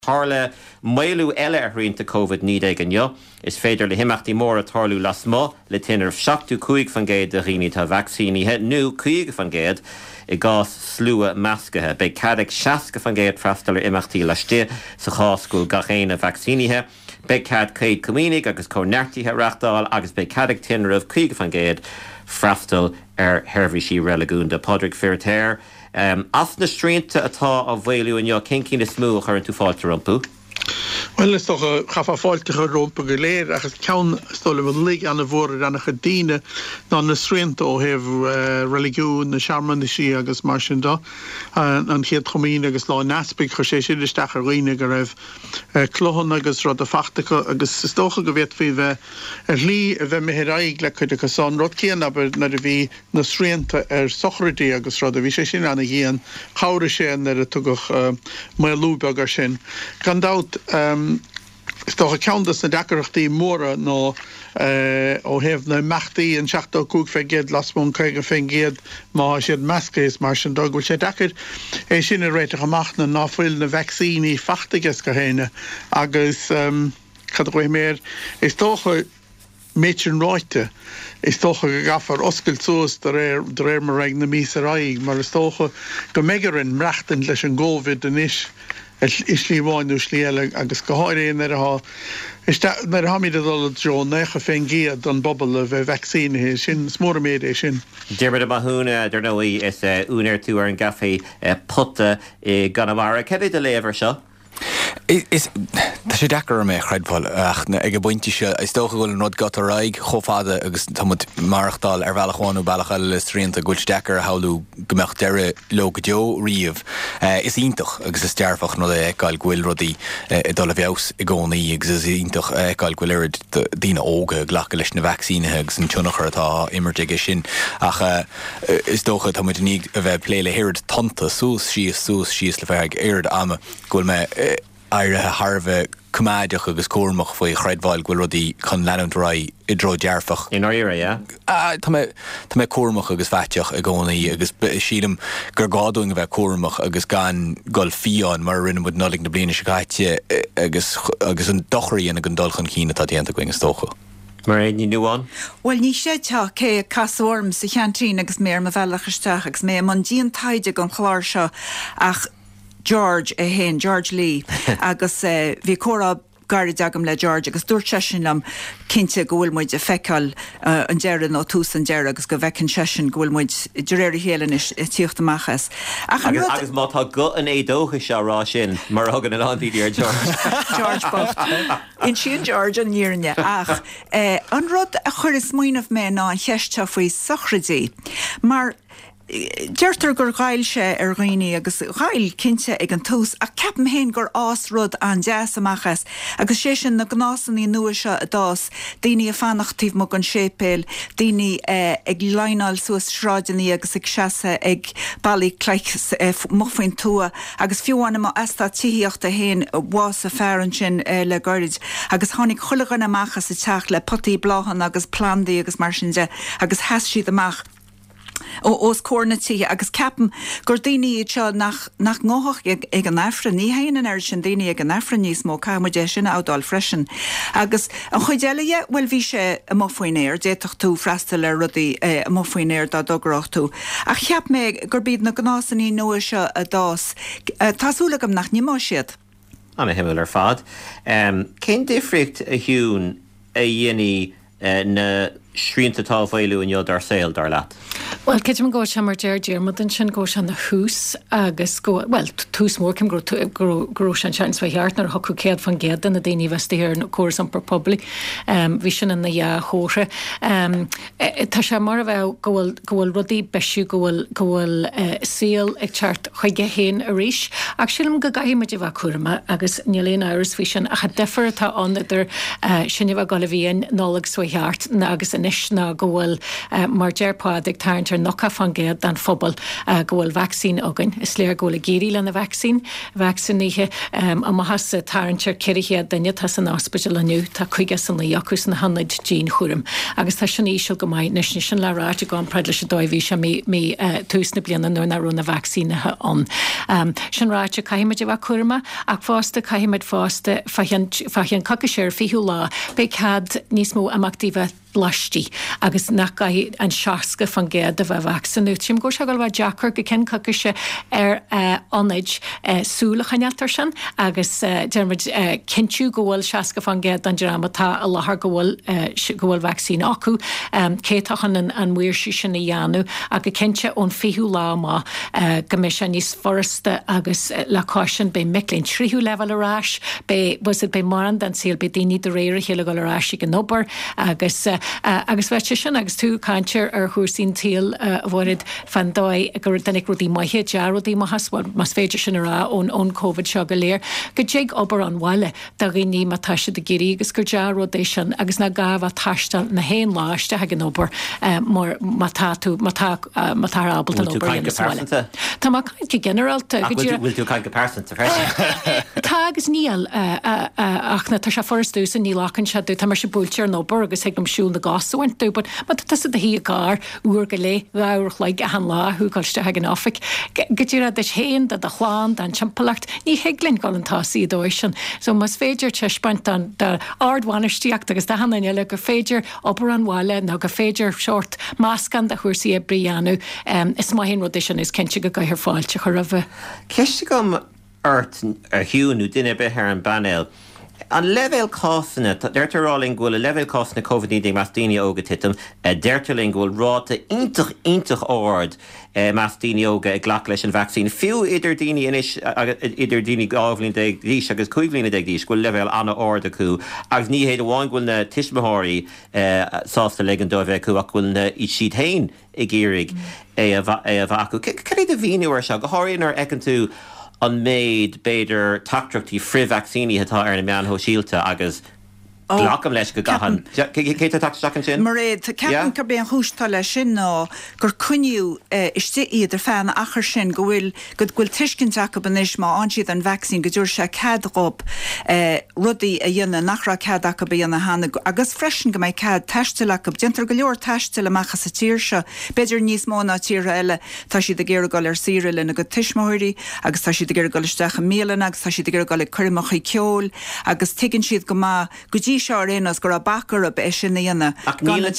Harle Mailu Ella Rinta COVID Nidegan yo is féidir le himachtaí mór a tarlú las mo le tinner seachú cuaig fan géad de riní tá vaccíní het nu cuaig fan géad I gás slúa mascathe be cadach 60 fan géad freastal imachtaí leisté sa cháscúil gachéine vaccínithe be cad céad cumínig agus cónertíthe reachtáil agus be cadach tinner of cuaig fan géad freastal hervisí relegúnda Padraig Fairtear. As na stríonta atá a bhhéiliú in cincín is smú chuir an tú fáilte rompu? Well, is toch gafa fáiltecha rompa go léir agus ceann stola bhfuil lig an bhór an chadíine ná na sríonta ó heh religiún na searman sí agus mar sin dá an chéad chomín agus lá naspig chu sé siad isteach a roiine go raibh clohan agus rud a fachtacha agus is tócha go bhéit fao bheith lí a bheith méhéraig le chuide go san rud céan aber na a bhí na sríonta sochradí agus rud a bhí sé sin anna ghéan cháire sé ar a tugach mailúbeag ar sin. Gandát is toch accountas na dacharachtaí móra nó ó heh na meachtaí an seachtó cúg fe géad lasmón chuige fe géad má siad meascéis mar sin dó goil sé dachar é sin a réiteach amach na náfuil na vaccíní fachtagus go héine agus cad go méir is tócha méitsin ráite is tócha go gafar oscail suas de réir mar raig na mís a raig mar is tócha go méigerin mreachtain leis an Covid an is líháinú slíile agus go háiríon nar hamid adul Joe necha féin géad an bobbal a bheith vaccíne sin smór méid é sin. Dearmid a mathúna dar nóí is únar tú ar an gafaí puta I Ganamara. Cead a léver seo? Tá sé dechar mé chreidbhil ach ag buinte se is tócha goil an rud gat a raig chofáda agus tamid marachtáil ar bhealachháinú bailachil le sríanta gúil dechar haulú gombeach deire lo go deo riamh is ítach agus is dearfach nó eáil ghuiil rudaí I dul a bheos I gcónaí agus is ítach eáil ghuiil ir dína óga ghlacha leis na vaccínethe agus an tionachar atá imirteige sin ach is tócha tamid níag a bheith pléile hirid tanta sús síos le bheith éard ama ghuiil me ar Harbh cumáideach agus córamach faoi chreidbháil ghuiil rudaí chun leanúnt rá I dro dearfach. In our area, Tá mé córamach agus bhaiteach a gcónaí agus sílam gur gáúing a bheith córamach agus gan gol fiáin mar rinne mud nolig na bliana se gaite agus an dochraí an an dulchan cína tá déanta going tócha. Mar ní nuán? Well, ní sé teach cé casórm sa cheantín agus mé ma bhealachaisteach agus mé man díon taide an chláir seo ach George George Lee agus bhí córa garid agam le George agus dúirt sesinam cinnte go bhfuil muid a feicáil an deire nó tús an deire agus go bhecinn sesin go bhfuil muid deréir héalan is tíochtamachchas. Agus má tá go an édócha se rá sin mar thugan an andíí ar George Bocht. In sin George an níirne ach an rud a chur is muoinmh mé ná an cheiste faoi sochradí mar Deirtar gur gail sé ar roiine agus gail cinnte ag an tús a ceapam héin gur ás rud an deas amachchas agus sé sin na gnásaní nua se a dás daoine a fannachtíh mo an sépéil daoine ag leáil suas sráidenaí agus ag seasa ag bailí cleic mofaoin tua agus fiúhána má esta tííochta héin bhás a fearan sin le gairid agus tháinig chulagan amachchas I teach le potaí bláhan agus plandaí agus mar sin de agus heas siad amach os córnatí agus ceapam gur daoine seo nach ngóthach ag an afra ní haon ar sin daoine ag an afra níos mó caimuide sin ádáil freisin agus an chuidéalaige bhfuil bhí sé a mófuoinéir déach tú freistal ar rudaí a mófuoinéir dá dogracht tú a cheap mé gur bíad na gnásaní nua seo a dás tásúlagam nach nímá siad. Anna himil ar fad. Cén difricht a hiún a dhéanaí na sríonta tá bhhéiliú in jod ar saoil dar leat? Well, céit man gá se mar deir mar den sin gá se na hús agus go, well, tús mór cym grú sin sean sva heart nar hocu céad fan géad na daoine vestíhir na córas an propobli bhí sin in na ja hóre tá se mar a bheith gohfuil rudí beisiú gohfuil síl ag teart chuige héin a ríis ag sílam go gaiimiid bheith cuama agus níléon áras bhí sin a cha defar atá an idir sinne bheith gal a bhíon nálag sva heart na agus inis ná gohfuil mar deirpád ag tarint beidir nocha fan géad dan phobal gohfuil vaccín agan, is léir gohfuil géirí le na vaccín vacciníthe a ma has tarintseir ceirichéad daine tá san hospital aniu tá chuige san na jacus na hanid Jean chúrim. Agus tá sin ísio go maiid nes sin le ráte go an preidle se dóibhí se mé túsna bliana nu na rúna vaccínathe an. Sin ráte caiimiid bh churma ach fásta caiimiid fásta fahian caca séir fiú lá be cad níos mó amachtíbh blastí agus nach an seaca fan géad a bheith vaccinú. Tím go se go bh Jackar go cin caca se anid súla chanealtar sin agus dermid cinú gohfuil seaca fan géad an dramatá a lethar gohfuil vaccín acu cétachan an muir sí sin na dheanú a go cinse ón fiú lá má go mé se níos forasta agus leáin be milín tríú level arás was it be mar an den síl be daoine de réir chéile go arásí go nóbar agus bheit sin agus tú cantir ar thuúsín tíal bhrid fan dóid gur dennig rudí maithe dearodí má hasfuil mas féidir sin rá ón COVID seo go léir go déag obair an bhile da riní má taiise de géirí agus gur dearodéis sin agus na gabh taistal na héin láiste ha an obair mór matáú matá ábal an obair Tá má caiint generalta bhfuil tú caiin go persanta Tá agus níl ach na tá se forstú san ní lachan se dú tá mar se búltear nó obair agus heagm siún na gasúint dú, but tas a hí gár úr go le ráirch le a an lá thuúáilte ag an áfic. Gotíra de héin de chláán an timpachcht ní helinn gáil an táí dóis sin. So mas féidir te spant an de ardhhaineisteach agus de hanna eile gur féidir op an bháile ná go féidir seort máscan de chuirsaí a brianú is mai hin rodéisisin is cinnte go gaiir fáilte chu ra bheith. Ceiste gom ort ar hiúnú duine be ar an banel. An level cásanna, deirtarráling ghfuil a level cásanna COVID-19 mas daoine óga titim, deirtarling ghfuil ráta intach áard mas daoine óga ag ghlach leis an vaccín. Fiú idir daoine inis, idir daoine gábhlín ag dhís agus cuiglín ag dhís, ghfuil level anna áard acu, agus ní héad amháin ghfuil na tismathirí sásta le an dóibh acu ach ghfuil na iad siad hain ag géirig a bh acu. Cad é a bhíonú ar se, go háiríonn ar ecan tú an méid beidir tactrachtí frí vaccíní atá ar na meanthó síalta agus Glacham leis go gahan. Céit takeach sin? Mar réad ceapan gur bíon chúistá lei sin ná gur cuniú istí idir fan achar sin go bhfuil tuiscin Jacob an is má ansiad an vaccín go dúir se cadrob rudaí a dhéanana nachra cadacha a dhéanana hána agus freisin go méid cad teisteach go dintar go leor teiste amachcha sa tíir se beidir níos móna tíre eile tá si de géir gáil ar síre lena go tuismóirí agus tá si de géir gáil isteach a mélan agus tá si de géir gáil chuimeach ceol agus tuigann siad go má go dtí seo rénas gur a bakar a be sin íana. Níle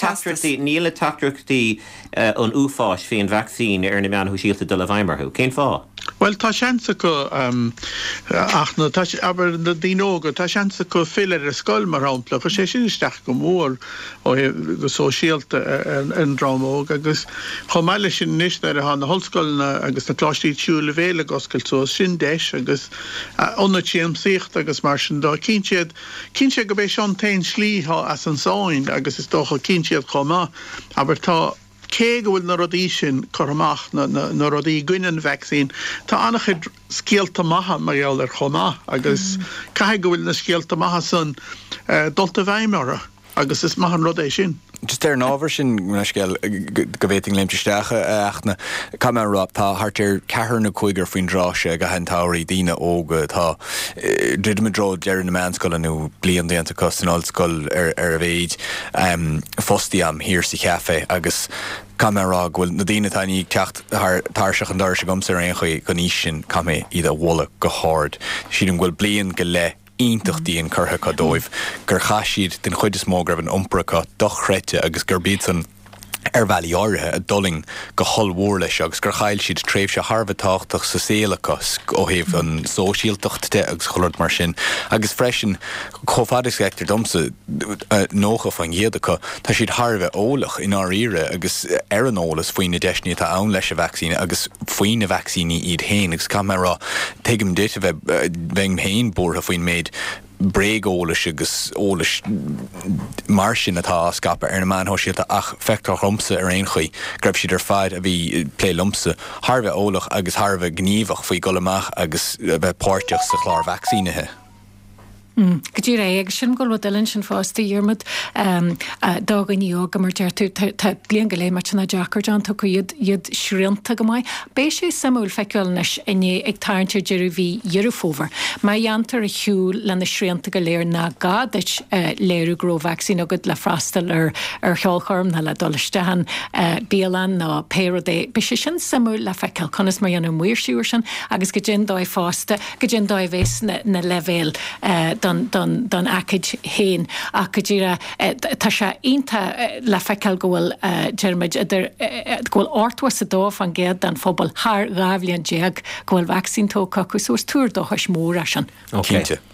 tactrachtí an úfáis fé an vaccín ar na mean hu síalta do le bhaimmarthú. Cén fá? Well, tá seansa go achna aber na díóga tá seansa go fiile a scoil mar rámpla, chu sé sin isteach go mór ó go sóisialta an drámóg agus chomáile sin níos ar a hána holscoilna agus na chlástíí siúla bhéle goscail so sin deis agus onnatíam síocht agus mar sin dá cinsead go bé seán tain slítha as an sáin agus is dócha cinsead chomá, aber tá cé go bhfuil na rodí sin chomach na rodí gwinan vaccín, tá annach scéalta maithe mar ar chomá agus cai go bhfuil na scéalta maithe san dulta bhaimara agus is maithe an rodéis sin. Just an ábhar sin scéal go bhhéting léimteisteacha achna camera tá hartir cethar na chuigar faoin ráise go hentáirí dína óga tá dridmadró dearan na meánscoil anú blion déanta costanálscoil ar a bhéid fostí am hir sa cheafé agus camera ghfuil na dtíine taí techt táirseach an dáir se gomsa ar chuí go níos sin camé iad a bhla go háard. Siad an ghfuil blion go le íntachtí an curtha cadóibh gur chaisiad den chuid is mógrab an umpracha dochreite agus gur bíad san ar bhealaí áirithe a doling go thollmhór leis agus gur chail siad tréimh se Harbhatáchtach sa céalachas ó thaobh an sóisialteachta agus choirt mar sin agus freisin chomhfadis eachtar domsa nócha fan ghéadacha tá siad Harbheith ólach in áíre agus ar an ólas faoin na deisní tá ann leis a vaccíne agus faoin na vaccíní iad hain agus camera teigim dit a bheith hain bortha faoin méid breig ólas agus ólas mar sin atá scapa ar na man hóisiilta ach feictar lumsa ar aon chuí greibh siad ar fáid a bhí lé lumsa Harbheith ólach agus Harbheith gníomhach faoi golamach agus bheith páirteach sa chlár vaccínethe. Gotí ré sin go dilinn sin fásta dhéirmad dágan íog mar blion go lé mar na Jackar John tu iad srianta go maiid. Bééis sé samúil feiciilnes iné ag táinte deirú bhí dhearúfóver. Má dheantar a hiú lena srianta go léir na gadait léirú gróvaccín agad le freistal ar cheolcharm na le dolistehan bíalan ná pérodé. Bé sé sin samúil le feiciil conas mar dhéanú muir siúir sin agus go gin dóid fásta go gin dóid bhés na levéil don acid héin a go dtíra tá se ínta le feiciil gohfuil germid gohfuil ortwas a dómh an géad den fphobal thar gábhlíonn déag gohfuil vaccín tóca chus ús túr do thuis mór sin.